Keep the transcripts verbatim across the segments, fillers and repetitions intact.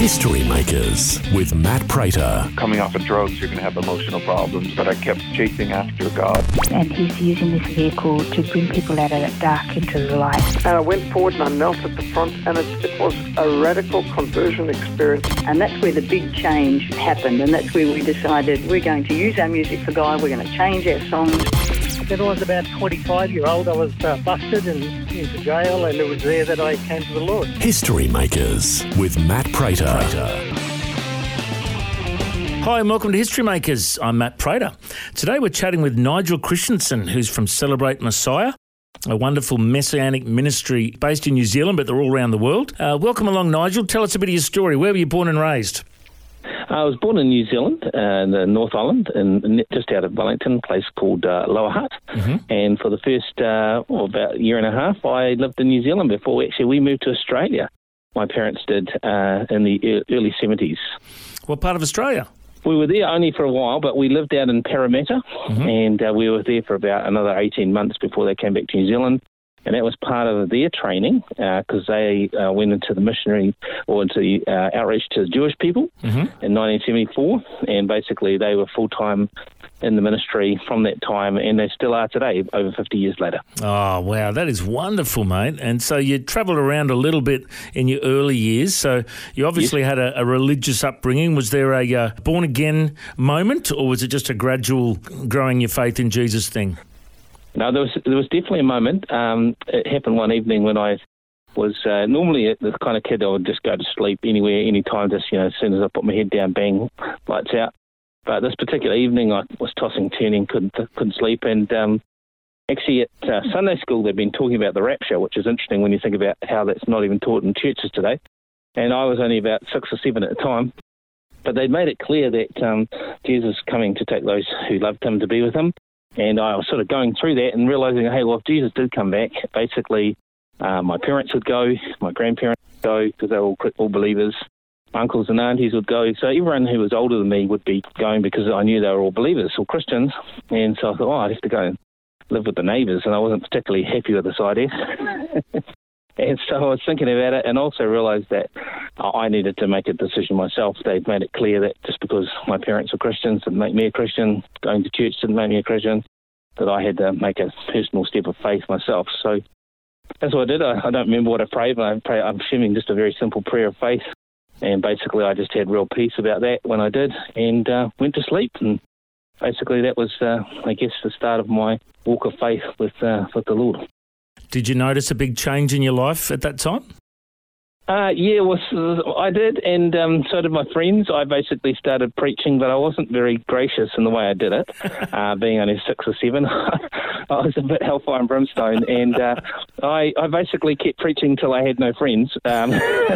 History Makers with Matt Prater. Coming off of drugs, you're going to have emotional problems, but I kept chasing after God. And he's using this vehicle to bring people out of that dark into the light. And I went forward and I knelt at the front, and it, it was a radical conversion experience. And that's where the big change happened, and that's where we decided we're going to use our music for God, we're going to change our songs. When I was about twenty-five year old, I was uh, busted and into jail, and it was there that I came to the Lord. History Makers with Matt Prater. Hi and welcome to History Makers. I'm Matt Prater. Today we're chatting with Nigel Christensen, who's from Celebrate Messiah, a wonderful messianic ministry based in New Zealand, but they're all around the world. Uh, welcome along, Nigel. Tell us a bit of your story. Where were you born and raised? I was born in New Zealand, uh, in the North Island, in, just out of Wellington, a place called uh, Lower Hutt. Mm-hmm. And for the first, uh, well, about a year and a half, I lived in New Zealand before actually we moved to Australia. My parents did uh, in the early seventies. What part of Australia? We were there only for a while, but we lived out in Parramatta, mm-hmm. and uh, we were there for about another eighteen months before they came back to New Zealand. And that was part of their training because uh, they uh, went into the missionary or into the uh, outreach to Jewish people mm-hmm. in nineteen seventy-four. And basically they were full-time in the ministry from that time, and they still are today, over fifty years later. Oh, wow. That is wonderful, mate. And so you travelled around a little bit in your early years. So you obviously yes. had a, a religious upbringing. Was there a uh, born-again moment, or was it just a gradual growing your faith in Jesus thing? No, there was there was definitely a moment. Um, it happened one evening when I was uh, normally the kind of kid I would just go to sleep anywhere, anytime, just, you know, as soon as I put my head down, bang, lights out. But this particular evening I was tossing, turning, couldn't couldn't sleep. And um, actually at uh, Sunday school they've been talking about the rapture, which is interesting when you think about how that's not even taught in churches today. And I was only about six or seven at the time. But they'd made it clear that um, Jesus is coming to take those who loved him to be with him. And I was sort of going through that and realising, hey, well, if Jesus did come back, basically uh, my parents would go, my grandparents would go, because they were all, all believers, uncles and aunties would go. So everyone who was older than me would be going because I knew they were all believers or Christians. And so I thought, oh, I'd have to go and live with the neighbours. And I wasn't particularly happy with this idea. And so I was thinking about it and also realised that I needed to make a decision myself. They'd made it clear that just because my parents were Christians didn't make me a Christian, going to church didn't make me a Christian, that I had to make a personal step of faith myself. So that's what I did. I, I don't remember what I prayed, but I prayed, I'm assuming just a very simple prayer of faith. And basically I just had real peace about that when I did, and uh, went to sleep. And basically that was, uh, I guess, the start of my walk of faith with uh, with the Lord. Did you notice a big change in your life at that time? Uh, yeah, well, I did, and um, so did my friends. I basically started preaching, but I wasn't very gracious in the way I did it. Uh, being only six or seven, I was a bit hellfire and brimstone, and uh, I, I basically kept preaching till I had no friends. Um,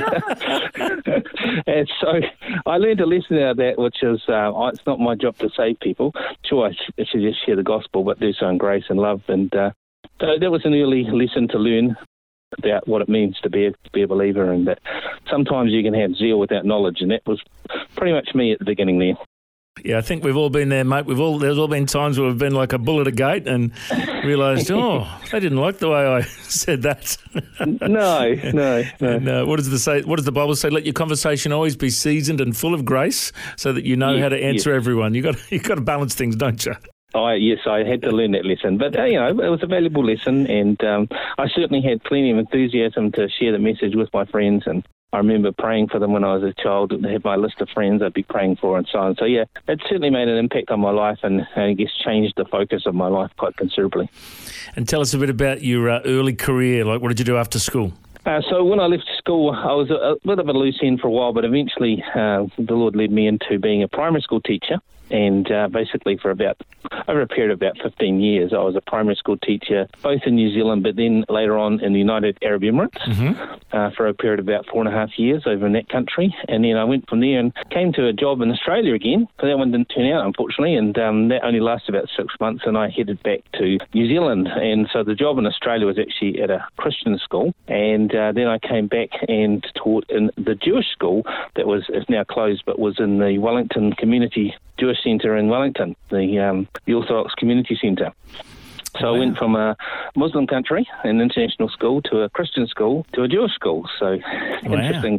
and so I learned a lesson out of that, which is uh, it's not my job to save people. Sure, I should just share the gospel, but do so in grace and love. And uh, so that was an early lesson to learn about what it means to be a, be a believer, and that sometimes you can have zeal without knowledge, and that was pretty much me at the beginning there. Yeah, I think we've all been there, mate. We've all there's all been times where we've been like a bull at a gate and realised, oh, they didn't like the way I said that. no, no, no. And uh, what does the say? What does the Bible say? Let your conversation always be seasoned and full of grace, so that you know yeah, how to answer yeah. everyone. You got you got to balance things, don't you? I, yes, I had to learn that lesson, but uh, you know, it was a valuable lesson, and um, I certainly had plenty of enthusiasm to share the message with my friends. And I remember praying for them when I was a child. I had my list of friends I'd be praying for, and so on. So yeah, it certainly made an impact on my life, and, and I guess changed the focus of my life quite considerably. And tell us a bit about your uh, early career. Like, what did you do after school? Uh, so when I left school, I was a, a bit of a loose end for a while, but eventually uh, the Lord led me into being a primary school teacher. And uh, basically for about, over a period of about fifteen years, I was a primary school teacher, both in New Zealand, but then later on in the United Arab Emirates mm-hmm. uh, for a period of about four and a half years over in that country. And then I went from there and came to a job in Australia again, but that one didn't turn out, unfortunately, and um, that only lasted about six months, and I headed back to New Zealand. And so the job in Australia was actually at a Christian school, and uh, then I came back and taught in the Jewish school that was is now closed, but was in the Wellington Community Jewish Centre in Wellington, the um, the Orthodox Community Centre. So wow. I went from a Muslim country, an international school, to a Christian school, to a Jewish school. So wow. interesting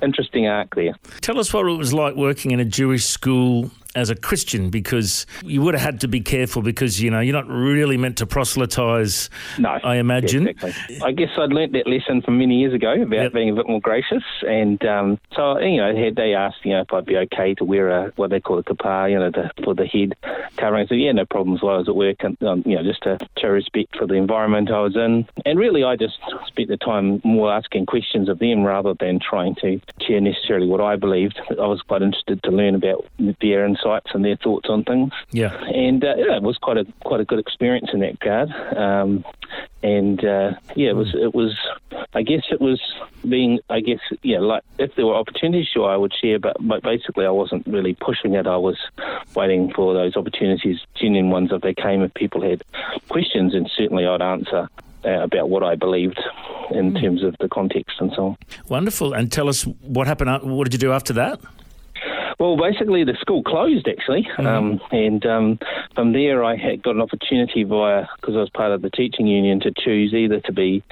interesting arc there. Tell us what it was like working in a Jewish school as a Christian, because you would have had to be careful because, you know, you're not really meant to proselytise, no, I imagine. Exactly. I guess I'd learnt that lesson from many years ago about yep. being a bit more gracious. And um, so, you know, had they asked, you know, if I'd be okay to wear a, what they call a kippah, you know, the, for the head covering. So, yeah, no problems while I was at work, and, um, you know, just to show respect for the environment I was in. And really, I just spent the time more asking questions of them rather than trying to share necessarily what I believed. I was quite interested to learn about their insights and their thoughts on things. Yeah. And uh, yeah, it was quite a quite a good experience in that regard. Um, and uh, yeah, it was it was. I guess it was being. I guess yeah, like if there were opportunities, sure, I would share. But, but basically, I wasn't really pushing it. I was waiting for those opportunities, genuine ones, if they came. If people had questions, and certainly I'd answer Uh, about what I believed in mm. terms of the context and so on. Wonderful. And tell us what happened. What did you do after that? Well, basically the school closed, actually, mm-hmm. um, and um, from there I had got an opportunity via, because I was part of the teaching union, to choose either to be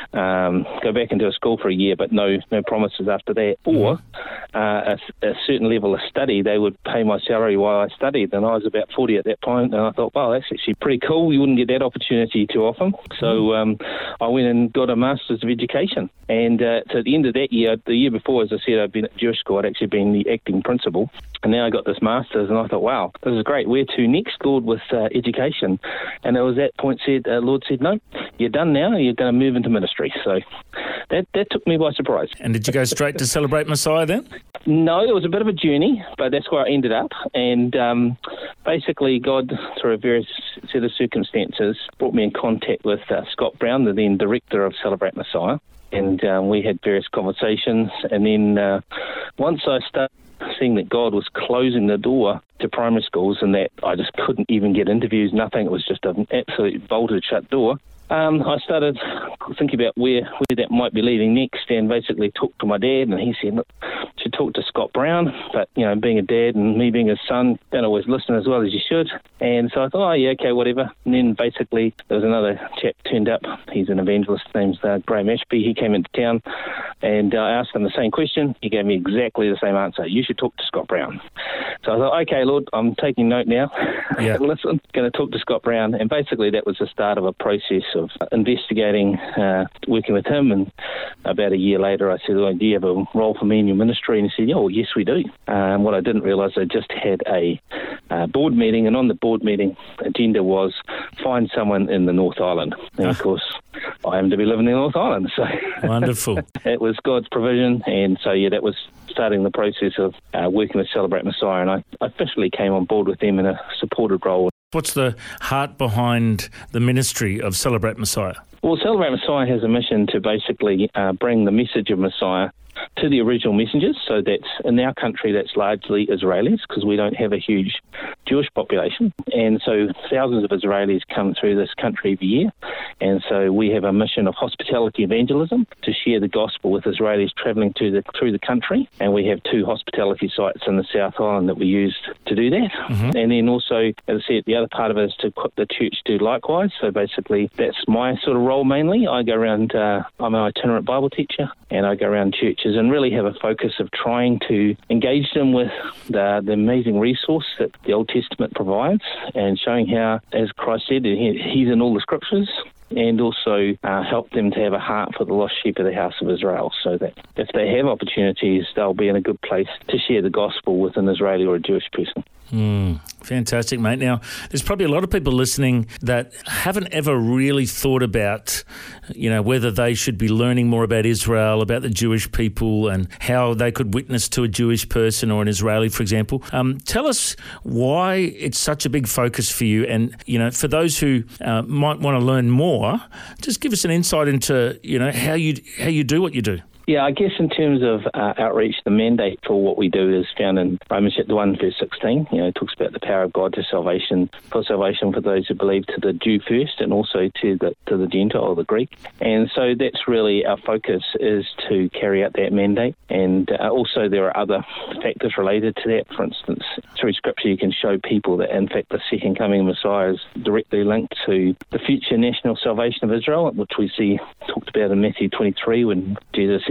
um, go back into a school for a year, but no no promises after that, or uh, a, a certain level of study. They would pay my salary while I studied, and I was about forty at that point, and I thought, well, that's actually pretty cool. You wouldn't get that opportunity too often. So um, I went and got a Masters of Education, and uh, so at the end of that year, the year before, as I said, I'd been at Jewish school. I'd actually been the acting principal. And now I got this Masters, and I thought, wow, this is great. Where to next, Lord, with uh, education? And it was that point said, uh, Lord said, no, you're done now. You're going to move into ministry. So that that took me by surprise. And did you go straight to Celebrate Messiah then? No, it was a bit of a journey, but that's where I ended up. And um, basically, God, through a various set of circumstances, brought me in contact with uh, Scott Brown, the then director of Celebrate Messiah. And um, we had various conversations. And then uh, once I started seeing that God was closing the door to primary schools and that I just couldn't even get interviews, nothing, it was just an absolute bolted shut door. Um, I started thinking about where, where that might be leading next, and basically talked to my dad, and he said, look, you should talk to Scott Brown, but, you know, being a dad and me being his son, don't always listen as well as you should. And so I thought, oh, yeah, okay, whatever. And then basically there was another chap turned up. He's an evangelist, named uh, Graham Ashby. He came into town, and uh, I asked him the same question. He gave me exactly the same answer. You should talk to Scott Brown. So I thought, okay, Lord, I'm taking note now. Yeah. Listen, going to talk to Scott Brown. And basically that was the start of a process of investigating, uh, working with him. And about a year later, I said, oh, do you have a role for me in your ministry? And he said, oh, yes, we do. Um, what I didn't realise, I just had a uh, board meeting, and on the board meeting agenda was find someone in the North Island. And of course, I happen to be living in the North Island. So wonderful. It was God's provision. And so, yeah, that was starting the process of uh, working with Celebrate Messiah. And I officially came on board with them in a supported role. What's the heart behind the ministry of Celebrate Messiah? Well, Celebrate Messiah has a mission to basically uh, bring the message of Messiah to the original messengers. So that's in our country, that's largely Israelis, because we don't have a huge Jewish population. And so thousands of Israelis come through this country every year. And so we have a mission of hospitality evangelism to share the gospel with Israelis travelling to the, through the country. And we have two hospitality sites in the South Island that we use to do that. Mm-hmm. And then also, as I said, the other part of it is to equip the church to do likewise. So basically, that's my sort of role mainly. I go around, uh, I'm an itinerant Bible teacher, and I go around churches and really have a focus of trying to engage them with the, the amazing resource that the Old Testament provides, and showing how, as Christ said, he, he's in all the scriptures, and also uh, help them to have a heart for the lost sheep of the house of Israel, so that if they have opportunities, they'll be in a good place to share the gospel with an Israeli or a Jewish person. Mm, fantastic, mate. Now, there's probably a lot of people listening that haven't ever really thought about, you know, whether they should be learning more about Israel, about the Jewish people, and how they could witness to a Jewish person or an Israeli, for example. Um, tell us why it's such a big focus for you, and, you know, for those who uh, might want to learn more, just give us an insight into, you know, how you how you do what you do. Yeah, I guess in terms of uh, outreach, the mandate for what we do is found in Romans chapter one, verse sixteen. You know, it talks about the power of God to salvation, for salvation for those who believe, to the Jew first, and also to the to the Gentile or the Greek. And so that's really our focus, is to carry out that mandate. And uh, also there are other factors related to that. For instance, through Scripture you can show people that, in fact, the second coming of Messiah is directly linked to the future national salvation of Israel, which we see talked about in Matthew twenty-three, when Jesus says,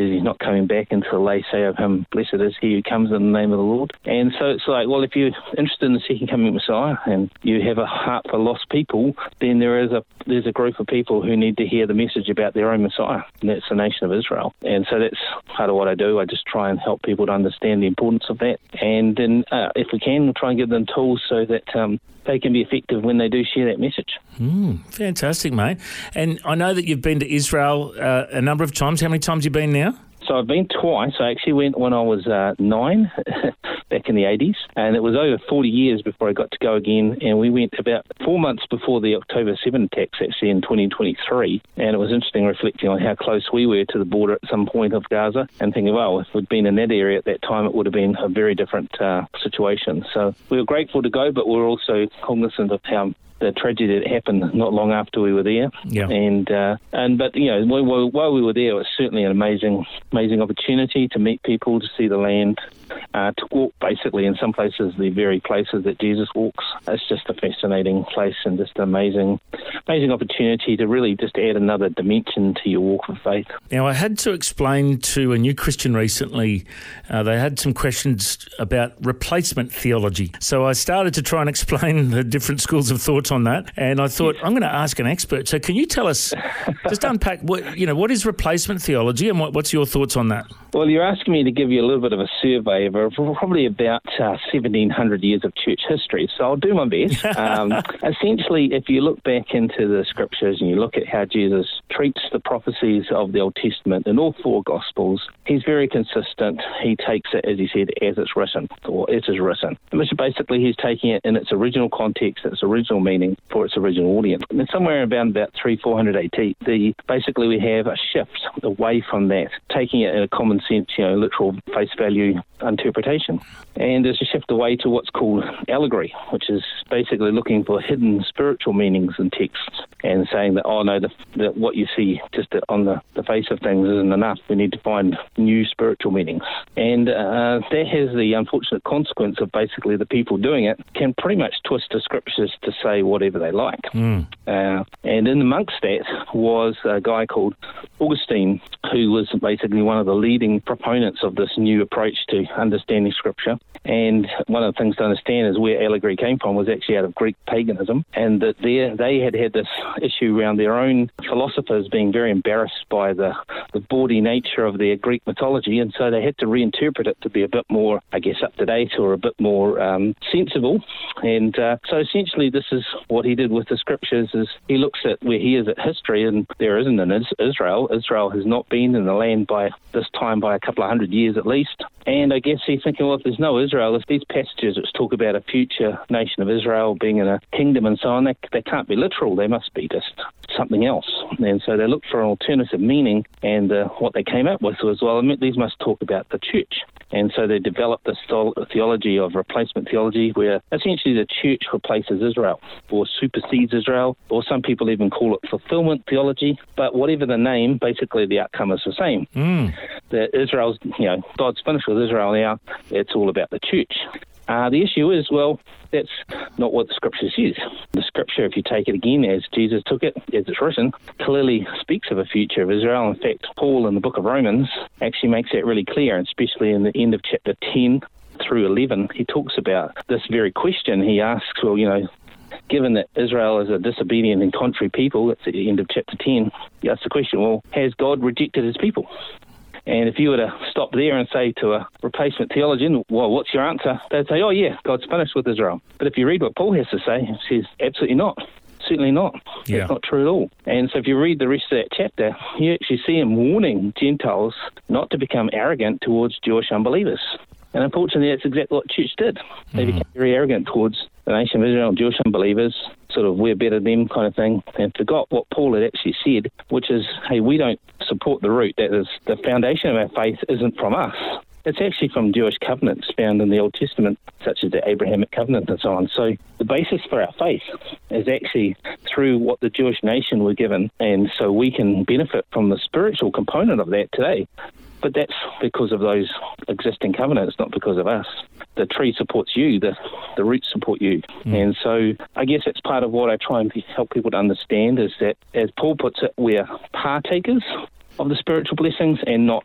says he's not coming back until they say of him, blessed is he who comes in the name of the Lord. And so it's like, well, if you're interested in the second coming of Messiah and you have a heart for lost people, then there is a there's a group of people who need to hear the message about their own Messiah, and that's the nation of Israel. And so that's part of what I do. I just try and help people to understand the importance of that. And then, uh, if we can, we'll try and give them tools so that um, they can be effective when they do share that message. Mm, fantastic, mate. And I know that you've been to Israel uh, a number of times. How many times have you been now? So I've been twice. I actually went when I was uh, nine, back in the eighties, and it was over forty years before I got to go again. And we went about four months before the October seventh attacks, actually in twenty twenty-three. And it was interesting reflecting on how close we were to the border at some point of Gaza, and thinking, well, if we'd been in that area at that time, it would have been a very different uh, situation. So we were grateful to go, but we were also cognizant of how the tragedy that happened not long after we were there. Yeah. And uh, and but you know while, while we were there, it was certainly an amazing amazing opportunity to meet people, to see the land, uh, to walk basically in some places the very places that Jesus walks. It's just a fascinating place and just an amazing amazing opportunity to really just add another dimension to your walk of faith. Now, I had to explain to a new Christian recently, uh, they had some questions about replacement theology. So I started to try and explain the different schools of thought on that, and I thought, yes. I'm going to ask an expert. So can you tell us, just unpack, what you know, what is replacement theology, and what, what's your thoughts on that? Well, you're asking me to give you a little bit of a survey of probably about uh, seventeen hundred years of church history, so I'll do my best. um, essentially, if you look back into the scriptures and you look at how Jesus treats the prophecies of the Old Testament in all four Gospels, he's very consistent. He takes it, as he said, as it's written, or it is written. Which basically he's taking it in its original context, its original meaning, for its original audience. And somewhere around about three, four hundred A D, the, basically we have a shift away from that, taking it in a common sense, you know, literal face value interpretation. And there's a shift away to what's called allegory, which is basically looking for hidden spiritual meanings in texts and saying that, oh no, the, the, what you see just on the, the face of things isn't enough. We need to find new spiritual meanings. And uh, that has the unfortunate consequence of basically the people doing it can pretty much twist the scriptures to say whatever they like. Mm. Uh, and in amongst that was a guy called Augustine, who was basically one of the leading proponents of this new approach to understanding scripture. And one of the things to understand is where allegory came from was actually out of Greek paganism, and that there they had had this issue around their own philosophers being very embarrassed by the, the bawdy nature of their Greek mythology, and so they had to reinterpret it to be a bit more, I guess, up to date or a bit more um, sensible. And uh, so essentially this is what he did with the scriptures, is he looks at where he is at history, and there isn't an Israel. Israel has not been in the land by this time by a couple of hundred years at least. And I guess he's thinking, well, if there's no Israel, if these passages which talk about a future nation of Israel being in a kingdom and so on, they, they can't be literal. They must be just something else. And so they looked for an alternative meaning, and uh, what they came up with was, well, these must talk about the church. And so they developed this theology of replacement theology, where essentially the church replaces Israel or supersedes Israel, or some people even call it fulfillment theology. But whatever the name, basically the outcome is the same. Mm. That Israel's, you know, God's finished with Israel now. It's all about the church. Uh, the issue is, well, that's not what the scripture says. The scripture, if you take it again as Jesus took it, as it's written, clearly speaks of a future of Israel. In fact, Paul in the book of Romans actually makes that really clear, and especially in the end of chapter ten through eleven, he talks about this very question. He asks, well, you know, given that Israel is a disobedient and contrary people, that's at the end of chapter ten, he asks the question, well, has God rejected his people? And if you were to stop there and say to a replacement theologian, well, what's your answer? They'd say, oh, yeah, God's finished with Israel. But if you read what Paul has to say, he says, absolutely not. Certainly not. Yeah. It's not true at all. And so if you read the rest of that chapter, you actually see him warning Gentiles not to become arrogant towards Jewish unbelievers. And unfortunately, that's exactly what the church did. They mm. became very arrogant towards the nation of Israel, Jewish unbelievers, sort of we're better than them kind of thing, and forgot what Paul had actually said, which is, hey, we don't support the root. That is, the foundation of our faith isn't from us. It's actually from Jewish covenants found in the Old Testament, such as the Abrahamic covenant and so on. So the basis for our faith is actually through what the Jewish nation were given, and so we can benefit from the spiritual component of that today. But that's because of those existing covenants, not because of us. The tree supports you, the, the roots support you. Mm. And so I guess it's part of what I try and help people to understand is that, as Paul puts it, we're partakers of the spiritual blessings and not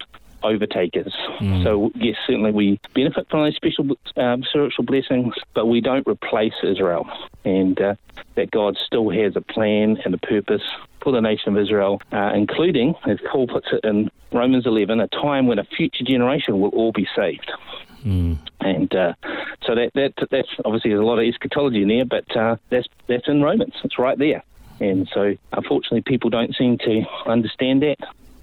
overtakers. Mm. So, yes, certainly we benefit from those special um, spiritual blessings, but we don't replace Israel. And uh, that God still has a plan and a purpose for the nation of Israel, uh, including, as Paul puts it in Romans eleven, a time when a future generation will all be saved. Mm. And uh, so that, that that's obviously there's a lot of eschatology in there, but uh, that's that's in Romans. It's right there. And so, unfortunately, people don't seem to understand that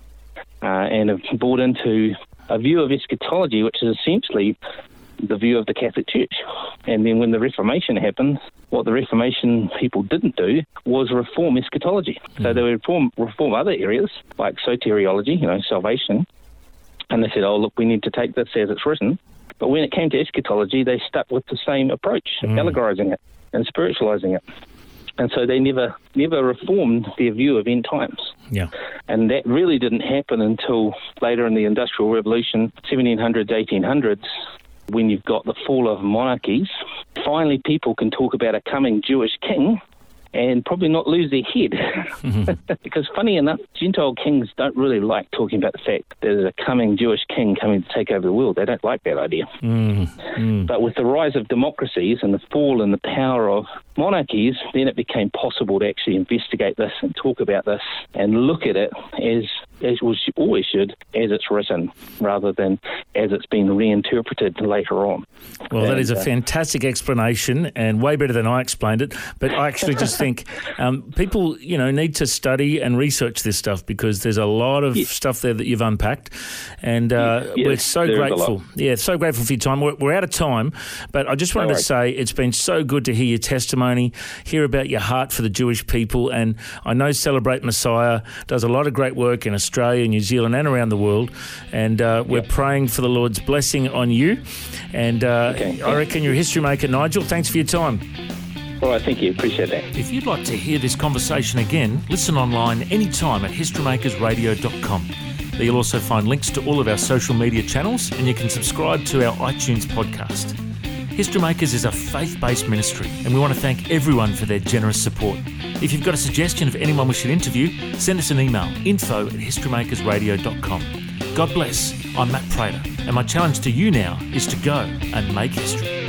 uh, and have bought into a view of eschatology, which is essentially the view of the Catholic Church. And then when the Reformation happened, what the Reformation people didn't do was reform eschatology. Mm. So they would reform, reform other areas, like soteriology, you know, salvation. And they said, oh, look, we need to take this as it's written. But when it came to eschatology, they stuck with the same approach, mm. allegorizing it and spiritualizing it. And so they never never reformed their view of end times. Yeah. And that really didn't happen until later in the Industrial Revolution, seventeen hundreds, eighteen hundreds, when you've got the fall of monarchies. Finally, people can talk about a coming Jewish king and probably not lose their head. Mm-hmm. Because funny enough, Gentile kings don't really like talking about the fact that there's a coming Jewish king coming to take over the world. They don't like that idea. Mm-hmm. But with the rise of democracies and the fall in the power of monarchies, then it became possible to actually investigate this and talk about this and look at it as as we always should, as it's written, rather than as it's been reinterpreted later on. Well, and, that is a uh, fantastic explanation and way better than I explained it. But I actually just think um, people, you know, need to study and research this stuff because there's a lot of yes. stuff there that you've unpacked. And uh, yes, we're so grateful. Yeah, so grateful for your time. We're, we're out of time, but I just wanted no to say it's been so good to hear your testimony, hear about your heart for the Jewish people. And I know Celebrate Messiah does a lot of great work in Australia, New Zealand and around the world. And uh, we're yep. praying for the Lord's blessing on you. And uh, okay. I reckon you're a history maker, Nigel. Thanks for your time. All right, thank you. Appreciate that. If you'd like to hear this conversation again, listen online anytime at history makers radio dot com. There you'll also find links to all of our social media channels and you can subscribe to our iTunes podcast. History Makers is a faith-based ministry and we want to thank everyone for their generous support. If you've got a suggestion of anyone we should interview, send us an email, info at history makers radio dot com. God bless. I'm Matt Prater and my challenge to you now is to go and make history.